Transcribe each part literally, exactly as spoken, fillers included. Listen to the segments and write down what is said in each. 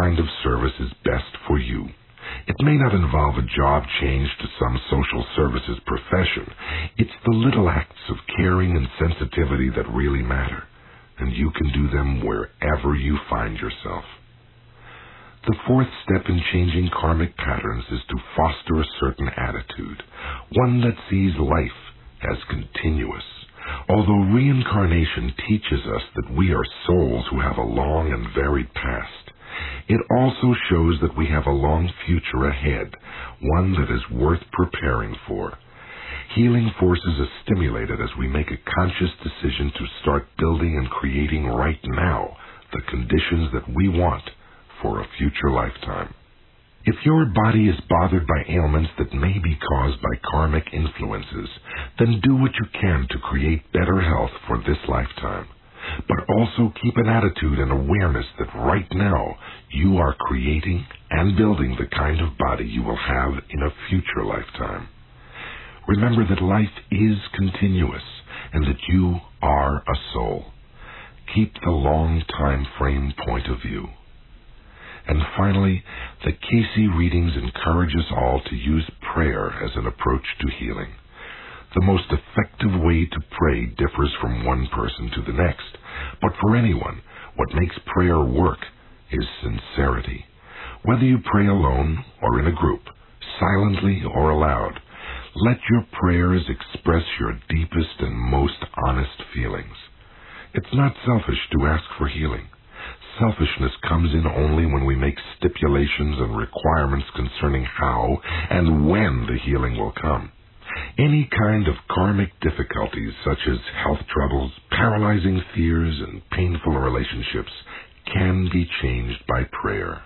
kind of service is best for you. It may not involve a job change to some social services profession. It's the little acts of caring and sensitivity that really matter, and you can do them wherever you find yourself. The fourth step in changing karmic patterns is to foster a certain attitude, one that sees life as continuous. Although reincarnation teaches us that we are souls who have a long and varied past, it also shows that we have a long future ahead, one that is worth preparing for. Healing forces are stimulated as we make a conscious decision to start building and creating right now the conditions that we want for a future lifetime. If your body is bothered by ailments that may be caused by karmic influences, then do what you can to create better health for this lifetime. But also keep an attitude and awareness that right now you are creating and building the kind of body you will have in a future lifetime. Remember that life is continuous and that you are a soul. Keep the long time frame point of view. And finally, the Casey readings encourage us all to use prayer as an approach to healing. The most effective way to pray differs from one person to the next, but for anyone, what makes prayer work is sincerity. Whether you pray alone or in a group, silently or aloud, let your prayers express your deepest and most honest feelings. It's not selfish to ask for healing. Selfishness comes in only when we make stipulations and requirements concerning how and when the healing will come. Any kind of karmic difficulties such as health troubles, paralyzing fears, and painful relationships can be changed by prayer.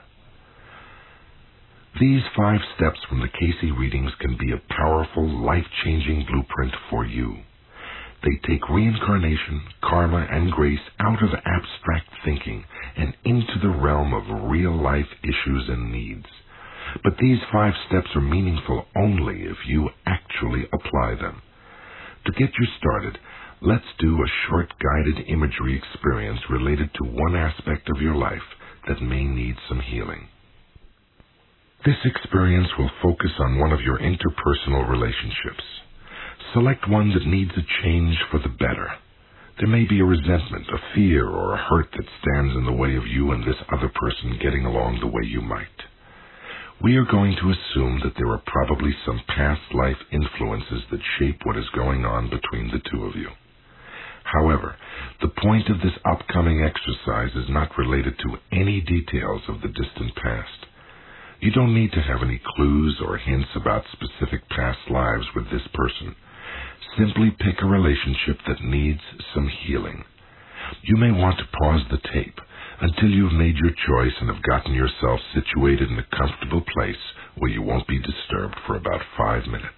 These five steps from the Casey readings can be a powerful, life-changing blueprint for you. They take reincarnation, karma, and grace out of abstract thinking and into the realm of real-life issues and needs. But these five steps are meaningful only if you actually apply them. To get you started, let's do a short guided imagery experience related to one aspect of your life that may need some healing. This experience will focus on one of your interpersonal relationships. Select one that needs a change for the better. There may be a resentment, a fear, or a hurt that stands in the way of you and this other person getting along the way you might. We are going to assume that there are probably some past life influences that shape what is going on between the two of you. However, the point of this upcoming exercise is not related to any details of the distant past. You don't need to have any clues or hints about specific past lives with this person. Simply pick a relationship that needs some healing. You may want to pause the tape until you've made your choice and have gotten yourself situated in a comfortable place where you won't be disturbed for about five minutes.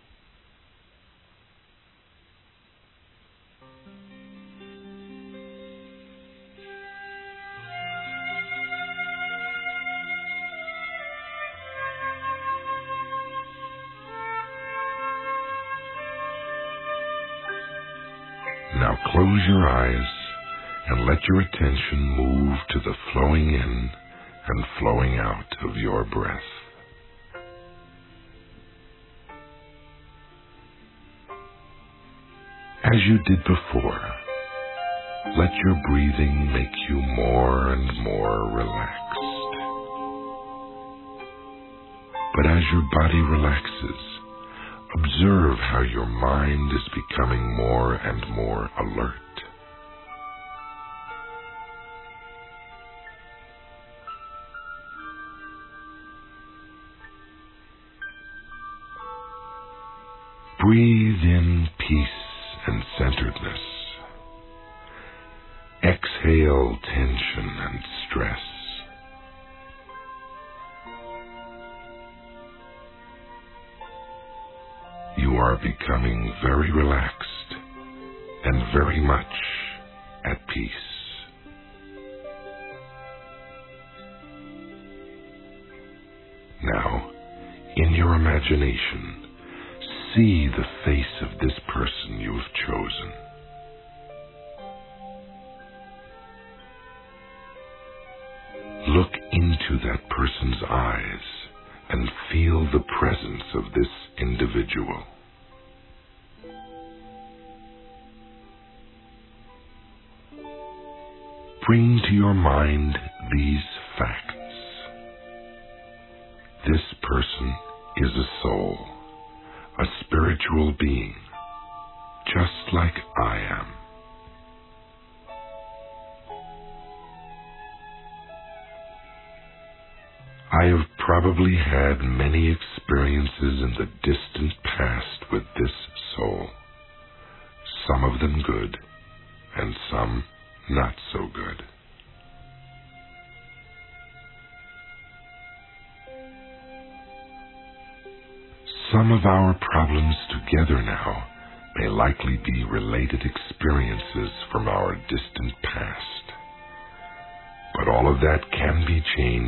Now close your eyes and let your attention move to the flowing in and flowing out of your breath. As you did before, let your breathing make you more and more relaxed. But as your body relaxes, observe how your mind is becoming more and more alert. Breathe in peace and centeredness. Exhale tension and stress. You are becoming very relaxed and very much at peace. Now, in your imagination, see the face of this person you have chosen. Look into that person's eyes and feel the presence of this individual. Bring to your mind these facts. This person is a soul, a spiritual being, just like I am. I have probably had many experiences in the distant past with this soul, some of them good and some not so good. Some of our problems together now may likely be related experiences from our distant past, but all of that can be changed